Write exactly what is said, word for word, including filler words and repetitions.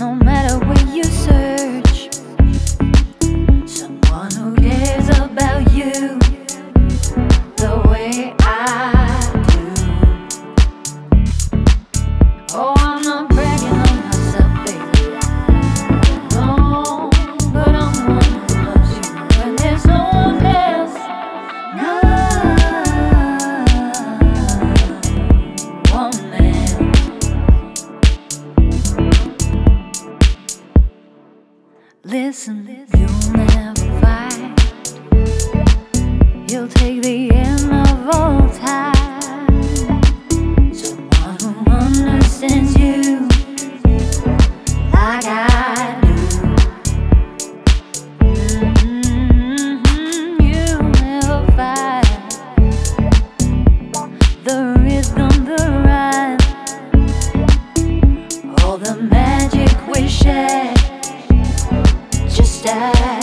No matter where you search, someone who cares about you the way I do. Oh, I'm not bragging on myself, baby. No, but I'm the one who loves you when there's no one else. No woman. Listen, you'll never fight. You'll take the end of all time. Someone who understands you like I do. Mm-hmm. You'll never fight the rhythm, the rhyme, all the magic we share. Just as